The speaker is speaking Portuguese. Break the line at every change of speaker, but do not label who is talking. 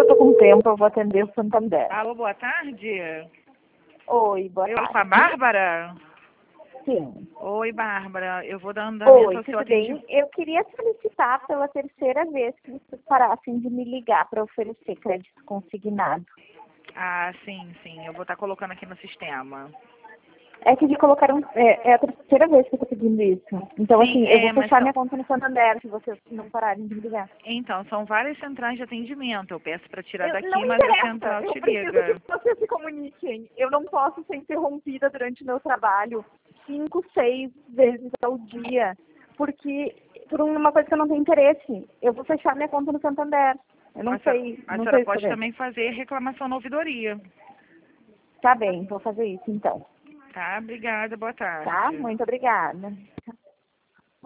eu tô com tempo, eu vou atender o Santander.
Alô, boa tarde.
Oi, boa
Eu
tarde.
com a Bárbara?
Sim.
Oi, Bárbara. Eu vou dar andamento
Oi,
ao seu
tudo bem?
atendimento.
Eu queria solicitar pela terceira vez que vocês parassem de me ligar para oferecer crédito consignado.
Ah, sim, sim. Eu vou estar colocando aqui no sistema.
É que de colocaram. É a terceira vez que eu tô pedindo isso. Então,
Sim,
assim, eu vou
mas
fechar minha conta no Santander se vocês não pararem de me ligar.
então, são várias centrais de atendimento. Eu peço para tirar
Não
daqui,
me
mas a
interessa.
central
Eu
te
preciso
liga.
que vocês se comuniquem. Eu não posso ser interrompida durante o meu trabalho 5, 6 vezes ao dia, porque por uma coisa que eu não tenho interesse. Eu vou fechar minha conta no Santander. Eu não sei,
A
não
senhora
sei o que
pode
fazer.
também fazer reclamação na ouvidoria.
Tá bem, vou fazer isso então.
Tá? Obrigada. Boa
Tá?
tarde.
Muito obrigada.